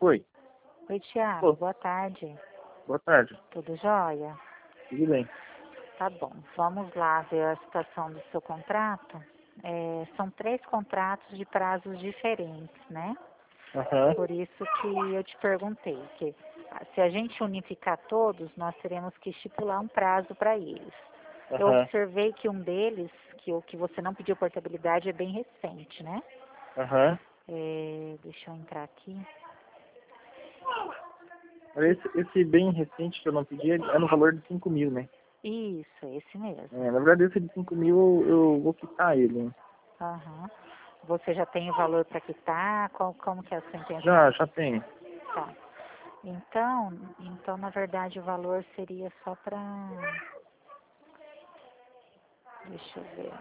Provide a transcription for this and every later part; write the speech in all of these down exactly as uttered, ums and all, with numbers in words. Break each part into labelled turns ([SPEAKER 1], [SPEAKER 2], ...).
[SPEAKER 1] Oi.
[SPEAKER 2] Oi, Thiago.
[SPEAKER 1] Ô,
[SPEAKER 2] Boa tarde.
[SPEAKER 1] boa tarde.
[SPEAKER 2] Tudo jóia?
[SPEAKER 1] Tudo bem?
[SPEAKER 2] Tá bom. Vamos lá ver a situação do seu contrato. É, são três contratos de prazos diferentes, né?
[SPEAKER 1] Aham.
[SPEAKER 2] Por isso que eu te perguntei, que se a gente unificar todos, nós teremos que estipular um prazo para eles. Eu
[SPEAKER 1] Aham.
[SPEAKER 2] observei que um deles, que o que você não pediu portabilidade, é bem recente, né?
[SPEAKER 1] Aham.
[SPEAKER 2] É, deixa eu entrar aqui.
[SPEAKER 1] Esse, esse bem recente que eu não pedi é no valor de cinco mil, né?
[SPEAKER 2] Isso, esse mesmo.
[SPEAKER 1] É, na verdade, esse de cinco mil eu, eu vou quitar ele, né?
[SPEAKER 2] Aham. Você já tem o valor para quitar? Qual, como que é a sua
[SPEAKER 1] Já,
[SPEAKER 2] intenção?
[SPEAKER 1] já tenho.
[SPEAKER 2] Tá. Então, então, na verdade, o valor seria só para... Deixa eu ver.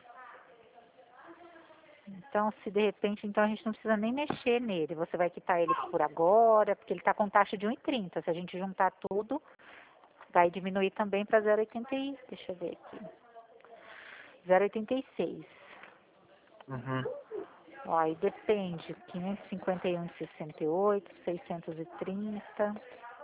[SPEAKER 2] Então, se de repente, então a gente não precisa nem mexer nele. Você vai quitar ele por agora, porque ele está com taxa de um e trinta. Se a gente juntar tudo, vai diminuir também para zero vírgula oitenta e... Deixa eu ver aqui. zero vírgula oitenta e seis.
[SPEAKER 1] Uhum.
[SPEAKER 2] Ó, aí depende. quinhentos e cinquenta e um de sessenta e oito, seiscentos e trinta,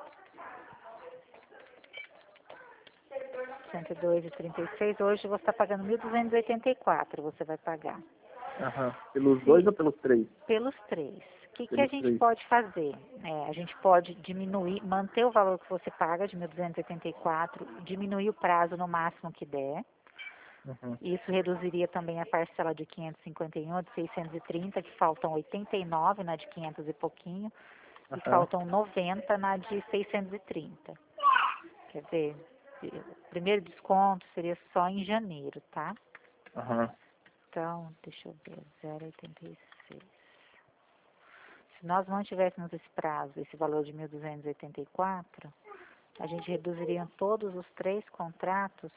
[SPEAKER 2] cento e dois de trinta e seis. Hoje você está pagando mil duzentos e oitenta e quatro, você vai pagar.
[SPEAKER 1] Aham. Pelos dois
[SPEAKER 2] Se,
[SPEAKER 1] ou pelos três?
[SPEAKER 2] pelos três. O que, que a
[SPEAKER 1] Pelos
[SPEAKER 2] gente
[SPEAKER 1] três.
[SPEAKER 2] pode fazer? É, a gente pode diminuir, manter o valor que você paga de mil duzentos e oitenta e quatro, diminuir o prazo no máximo que der.
[SPEAKER 1] Uhum.
[SPEAKER 2] Isso reduziria também a parcela de quinhentos e cinquenta e um, de seiscentos e trinta, que faltam oitenta e nove na de quinhentos e pouquinho, e
[SPEAKER 1] Aham.
[SPEAKER 2] faltam noventa na de seiscentos e trinta. Quer ver? O primeiro desconto seria só em janeiro, tá?
[SPEAKER 1] Aham.
[SPEAKER 2] Então, deixa eu ver, zero vírgula oitenta e seis. Se nós não tivéssemos esse prazo, esse valor de mil duzentos e oitenta e quatro, a gente reduziria todos os três contratos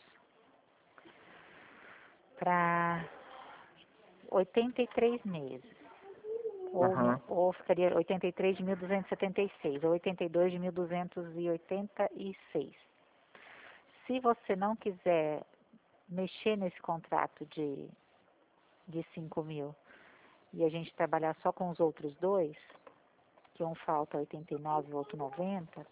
[SPEAKER 2] para oitenta e três meses. Ou,
[SPEAKER 1] Aham.
[SPEAKER 2] no- ou ficaria oitenta e três de mil duzentos e setenta e seis, ou oitenta e dois de mil duzentos e oitenta e seis. Se você não quiser mexer nesse contrato de, de cinco mil e a gente trabalhar só com os outros dois, que um falta oitenta e nove e o outro noventa,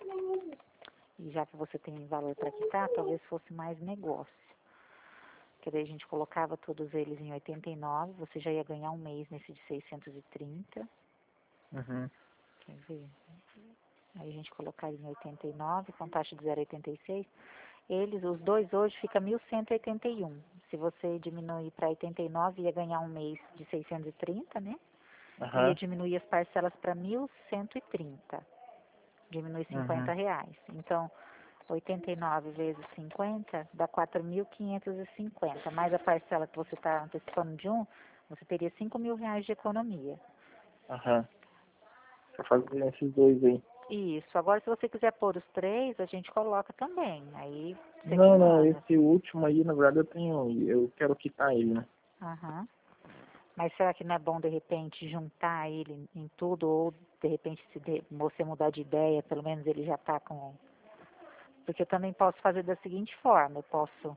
[SPEAKER 2] e já que você tem valor para quitar, talvez fosse mais negócio. Que daí a gente colocava todos eles em oitenta e nove, você já ia ganhar um mês nesse de seiscentos e trinta.
[SPEAKER 1] Uhum.
[SPEAKER 2] Quer ver? Aí a gente colocaria em oitenta e nove, com taxa de zero vírgula oitenta e seis. Eles, os dois hoje, fica mil cento e oitenta e um. Se você diminuir para oitenta e nove, ia ganhar um mês de seiscentos e trinta, né? Ia
[SPEAKER 1] Aham.
[SPEAKER 2] diminuir as parcelas para mil cento e trinta. Diminui cinquenta
[SPEAKER 1] Uhum.
[SPEAKER 2] reais. Então, oitenta e nove vezes cinquenta dá quatro mil quinhentos e cinquenta. Mais a parcela que você está antecipando de um, você teria cinco mil reais de economia.
[SPEAKER 1] Aham. Pra fazer esses dois aí.
[SPEAKER 2] Isso. Agora, se você quiser pôr os três, a gente coloca também. Aí, você que
[SPEAKER 1] Não, não,
[SPEAKER 2] manda.
[SPEAKER 1] esse último aí, na verdade, eu tenho. Eu quero quitar ele, né?
[SPEAKER 2] Aham. Mas será que não é bom, de repente, juntar ele em tudo? Ou, de repente, se de- você mudar de ideia, pelo menos ele já está com... Porque eu também posso fazer da seguinte forma. Eu posso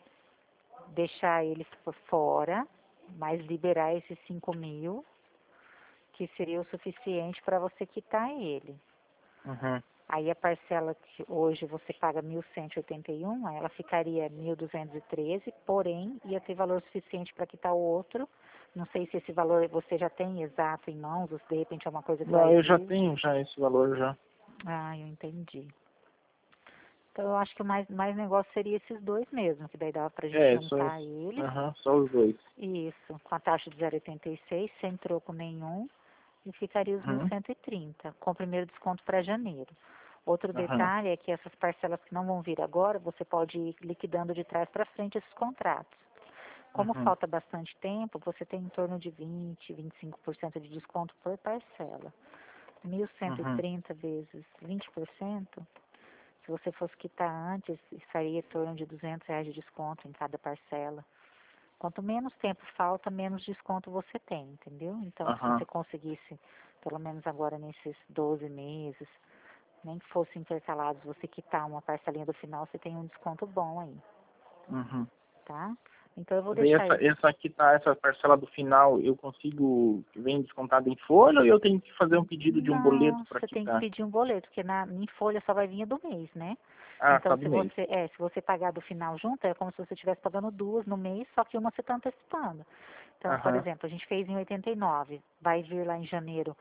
[SPEAKER 2] deixar ele por fora, mas liberar esses cinco mil, que seria o suficiente para você quitar ele.
[SPEAKER 1] Uhum.
[SPEAKER 2] Aí a parcela que hoje você paga mil cento e oitenta e um, ela ficaria mil duzentos e treze, porém ia ter valor suficiente para quitar o outro. Não sei se esse valor você já tem exato em mãos, ou se de repente é uma coisa que vai
[SPEAKER 1] Não, eu já
[SPEAKER 2] vir.
[SPEAKER 1] tenho já esse valor já.
[SPEAKER 2] Ah, eu entendi. Então eu acho que o mais, mais negócio seria esses dois mesmo, que daí dava pra gente
[SPEAKER 1] É, só
[SPEAKER 2] juntar
[SPEAKER 1] esse.
[SPEAKER 2] eles.
[SPEAKER 1] Aham, só os dois.
[SPEAKER 2] Isso, com a taxa de zero vírgula oitenta e seis, sem troco nenhum, e ficaria os mil
[SPEAKER 1] Uhum.
[SPEAKER 2] cento e trinta, com o primeiro desconto para janeiro. Outro
[SPEAKER 1] Aham.
[SPEAKER 2] detalhe é que essas parcelas que não vão vir agora, você pode ir liquidando de trás para frente esses contratos. Como
[SPEAKER 1] Uhum.
[SPEAKER 2] falta bastante tempo, você tem em torno de vinte, vinte e cinco por cento de desconto por parcela. mil cento e
[SPEAKER 1] Uhum.
[SPEAKER 2] trinta vezes vinte por cento, se você fosse quitar antes, sairia em torno de duzentos reais de desconto em cada parcela. Quanto menos tempo falta, menos desconto você tem, entendeu? Então, se
[SPEAKER 1] Aham.
[SPEAKER 2] você conseguisse, pelo menos agora nesses doze meses, nem que fosse intercalados, você quitar uma parcelinha do final, você tem um desconto bom aí,
[SPEAKER 1] Uhum.
[SPEAKER 2] tá? Então eu vou
[SPEAKER 1] Daí
[SPEAKER 2] deixar
[SPEAKER 1] essa,
[SPEAKER 2] ele.
[SPEAKER 1] essa aqui tá, essa parcela do final, eu consigo, vem descontada em folha ou eu tenho que fazer um pedido de um boleto
[SPEAKER 2] Não,
[SPEAKER 1] para
[SPEAKER 2] você tem que
[SPEAKER 1] quitar?
[SPEAKER 2] pedir um boleto, porque na, em folha só vai vir a do mês, né?
[SPEAKER 1] Ah,
[SPEAKER 2] Então
[SPEAKER 1] tá do
[SPEAKER 2] se
[SPEAKER 1] mês.
[SPEAKER 2] você, é, se você pagar do final junto, é como se você estivesse pagando duas no mês, só que uma você está antecipando. Então, por
[SPEAKER 1] Aham,
[SPEAKER 2] exemplo, a gente fez em oitenta e nove, vai vir lá em janeiro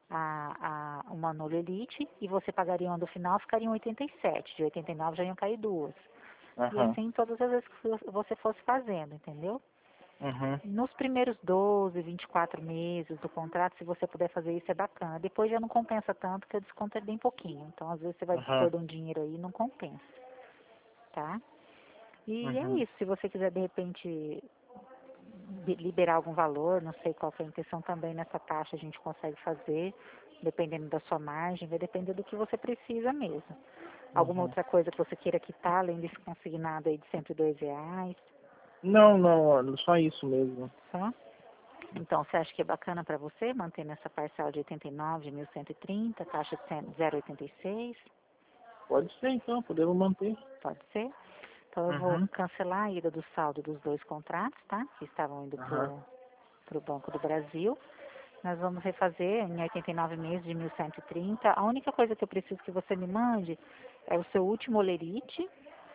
[SPEAKER 2] a, a, uma Nolo Elite e você pagaria uma do final, ficaria em oitenta e sete. De oitenta e nove já iam cair duas. E
[SPEAKER 1] aham,
[SPEAKER 2] assim todas as vezes que você fosse fazendo, entendeu?
[SPEAKER 1] uhum,
[SPEAKER 2] Nos primeiros doze, vinte e quatro meses do contrato, se você puder fazer isso, é bacana. Depois já não compensa tanto, porque o desconto é bem pouquinho. Então, às vezes, você vai
[SPEAKER 1] aham,
[SPEAKER 2] dispor de um dinheiro aí e não compensa, tá? E é
[SPEAKER 1] uhum,
[SPEAKER 2] isso. Se você quiser, de repente, de- liberar algum valor, não sei qual que é a intenção também nessa taxa, a gente consegue fazer, dependendo da sua margem, vai depender do que você precisa mesmo. Alguma
[SPEAKER 1] uhum.
[SPEAKER 2] outra coisa que você queira quitar, além desse consignado aí de cento e dois reais,
[SPEAKER 1] Não, não, olha, só isso mesmo.
[SPEAKER 2] tá? Então, você acha que é bacana para você manter nessa parcela de oitenta e nove, de mil cento e trinta, taxa de zero vírgula oitenta e seis?
[SPEAKER 1] Pode ser então, podemos manter.
[SPEAKER 2] Pode ser? Então, eu vou
[SPEAKER 1] Uhum,
[SPEAKER 2] cancelar a ida do saldo dos dois contratos, tá? Que estavam indo para
[SPEAKER 1] aham,
[SPEAKER 2] o Banco do Brasil. Nós vamos refazer em oitenta e nove meses de mil cento e trinta. A única coisa que eu preciso que você me mande é o seu último olerite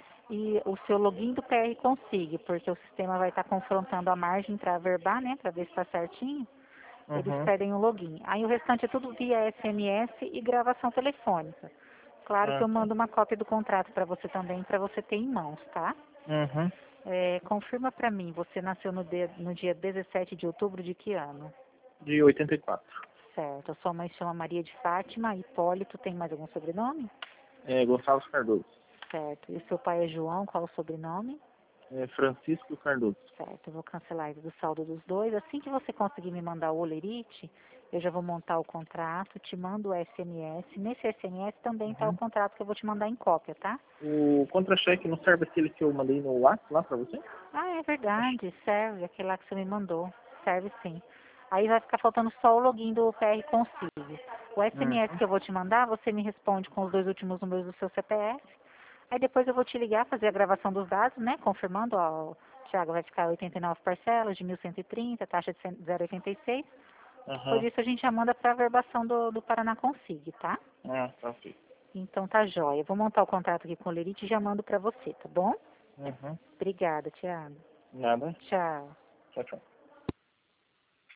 [SPEAKER 2] e o seu login do P R Consig, porque o sistema vai estar confrontando a margem para averbar, né? Para ver se está certinho. Eles
[SPEAKER 1] uhum,
[SPEAKER 2] pedem o login. Aí o restante é tudo via S M S e gravação telefônica. Claro que
[SPEAKER 1] ah,
[SPEAKER 2] eu
[SPEAKER 1] tá.
[SPEAKER 2] mando uma cópia do contrato para você também, para você ter em mãos, tá?
[SPEAKER 1] Uhum,
[SPEAKER 2] É, confirma para mim, você nasceu no, de- no dia dezessete de outubro de que ano?
[SPEAKER 1] de oitenta e quatro.
[SPEAKER 2] Certo. A sua mãe se chama Maria de Fátima, Hipólito, tem mais algum sobrenome?
[SPEAKER 1] É, Gonçalves Cardoso.
[SPEAKER 2] Certo. E o seu pai é João, qual o sobrenome?
[SPEAKER 1] É, Francisco Cardoso.
[SPEAKER 2] Certo. Eu vou cancelar ele do saldo dos dois. Assim que você conseguir me mandar o olerite, eu já vou montar o contrato, te mando o S M S. Nesse S M S também está o
[SPEAKER 1] Uhum.
[SPEAKER 2] contrato que eu vou te mandar em cópia, tá?
[SPEAKER 1] O contra-cheque não serve aquele que eu mandei no WhatsApp lá pra você?
[SPEAKER 2] Ah, é
[SPEAKER 1] Acho.
[SPEAKER 2] verdade, serve, aquele lá que você me mandou. Serve sim. Aí vai ficar faltando só o login do P R Consigo. O S M S
[SPEAKER 1] Uhum.
[SPEAKER 2] que eu vou te mandar, você me responde com os dois últimos números do seu C P F. Aí depois eu vou te ligar, fazer a gravação dos dados, né? Confirmando, ó, o Thiago vai ficar oitenta e nove parcelas de mil cento e trinta, taxa de zero vírgula oitenta e seis. Depois
[SPEAKER 1] Aham.
[SPEAKER 2] disso a gente já manda para a verbação do, do Paraná Consig, tá?
[SPEAKER 1] Ah, tá ok.
[SPEAKER 2] Então tá jóia. Eu vou montar o contrato aqui com o Lerite e já mando para você, tá bom?
[SPEAKER 1] Uhum.
[SPEAKER 2] Obrigada, Thiago.
[SPEAKER 1] Nada.
[SPEAKER 2] Tchau.
[SPEAKER 1] Tchau, tchau.